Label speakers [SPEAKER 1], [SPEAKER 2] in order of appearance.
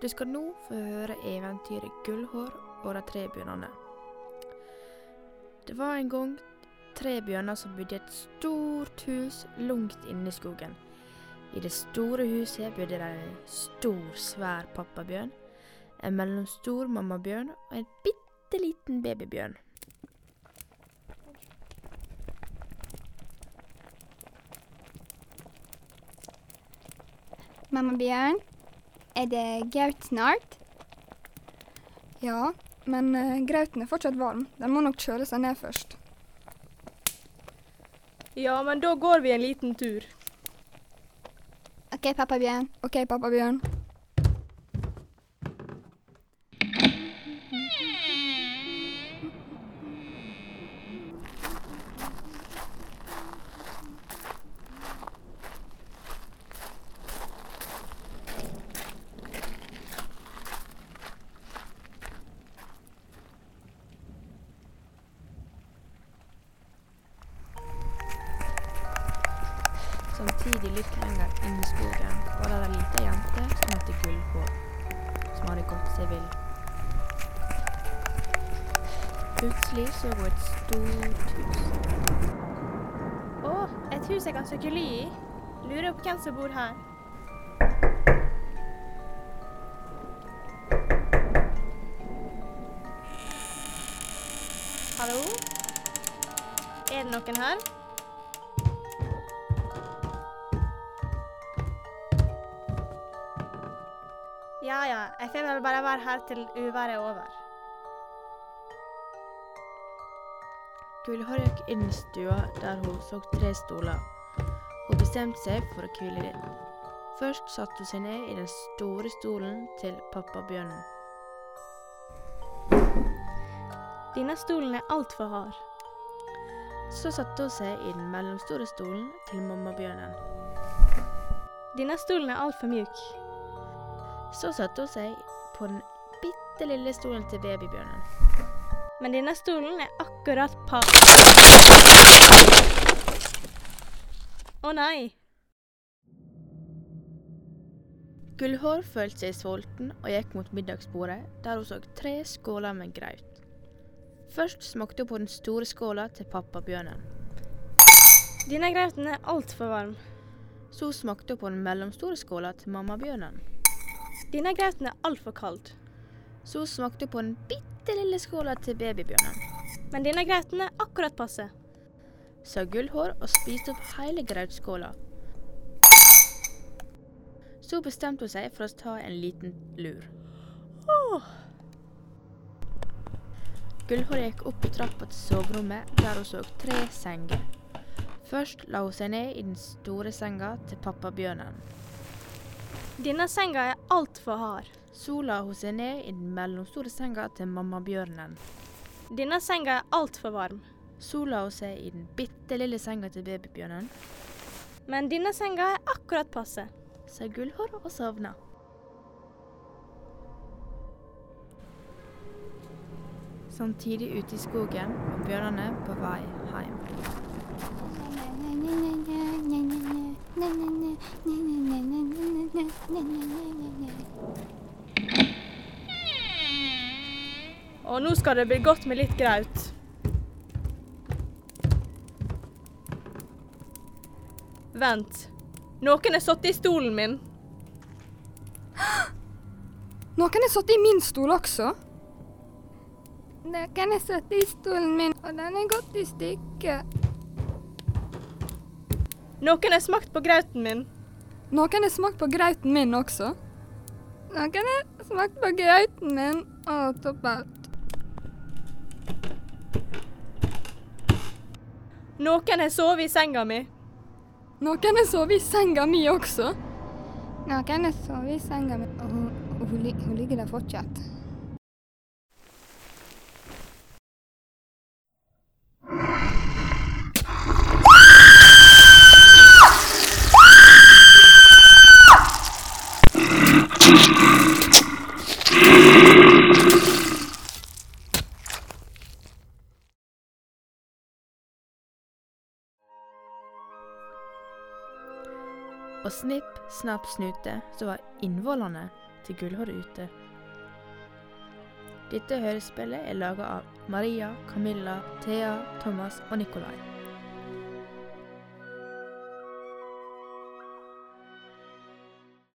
[SPEAKER 1] Du skal nå få høre eventyret Gullhår og de 3 bjørnene. Det var en gang 3 bjørner som bodde i et stort hus langt inne i skogen. I det store huset bodde det en stor, svær pappabjørn, en mellomstor mammabjørn og en bitteliten babybjørn.
[SPEAKER 2] Mamma Bjørn, er det graut snart?
[SPEAKER 3] Ja, men grauten er fortsatt varm. Den må nok kjøle seg ned først.
[SPEAKER 4] Ja, men da går vi en liten tur.
[SPEAKER 2] Ok, pappa Bjørn.
[SPEAKER 3] Ok, pappa Bjørn.
[SPEAKER 1] Samtidig litt lenger inn i skogen var det en liten jente som het Gullhår, som hadde gått seg vill. Plutselig så hun et stort hus.
[SPEAKER 4] Et hus jeg kan søke ly i. Lurer på hvem som bor her. Hallo? Er det noen her? Ja, jeg får vel bare være her til uværet er over.
[SPEAKER 1] Gullhår gikk inn i stua der hun så 3 stoler. Hun bestemte seg for å hvile litt. Først satte hun seg ned i den store stolen til pappabjørnen.
[SPEAKER 4] Denne stolen er alt for hard.
[SPEAKER 1] Så satte hun seg i den mellomstore stolen til mammabjørnen.
[SPEAKER 4] Denne stolen er alt for mjuk.
[SPEAKER 1] Så satte hun seg på den bittelille stolen til babybjørnen.
[SPEAKER 4] Men denne stolen er akkurat Å nei!
[SPEAKER 1] Gullhår følte seg sulten og gikk mot middagsbordet, der hun så 3 skåler med graut. Først smakte hun på den store skåla til pappabjørnen.
[SPEAKER 4] Denne grauten er alt for varm.
[SPEAKER 1] Så smakte hun på den mellomstore skåla til mammabjørnen.
[SPEAKER 4] Denne grauten er alt for kald.
[SPEAKER 1] Så smakte hun på den bittelille skåla til babybjørnen.
[SPEAKER 4] Men denne grauten er akkurat passe.
[SPEAKER 1] Sa Gullhår og spiste opp hele grautskåla. Så bestemte hun seg for å ta en liten lur. Gullhår gikk opp i trappa til soverommet, der hun så 3 senger. Først la hun seg ned i den store senga til pappabjørnen.
[SPEAKER 4] Denne senga er alt for hard.
[SPEAKER 1] Så la hun seg ned i den mellomstore senga til mammabjørnen.
[SPEAKER 4] Denne senga er alt for varm.
[SPEAKER 1] Så la hun seg i den bittelille senga til babybjørnen.
[SPEAKER 4] Men denne senga er akkurat passe.
[SPEAKER 1] Sa Gullhår og sovna. Samtidig ute i skogen var bjørnene på vei hjem.
[SPEAKER 4] Og nå skal det bli godt med litt graut. Vent. Noen er satt i stolen min.
[SPEAKER 3] Noen er satt i min stol også.
[SPEAKER 2] Noen er satt i stolen min, og den er gått i stykker.
[SPEAKER 4] Noen har smakt på grauten min.
[SPEAKER 3] Noen har smakt på grauten min også.
[SPEAKER 2] Noen har smakt på grauten min og toppalt.
[SPEAKER 4] Noen har sovet i senga mi.
[SPEAKER 3] Noen har sovet i senga mi også.
[SPEAKER 2] Noen har sovet i senga mi, og hun ligger der fortsatt.
[SPEAKER 1] Og snipp, snapp, snute, så var innvollene til Gullhåret ute. Dette hørespillet er laget av Maria, Camilla, Thea, Thomas og Nikolai.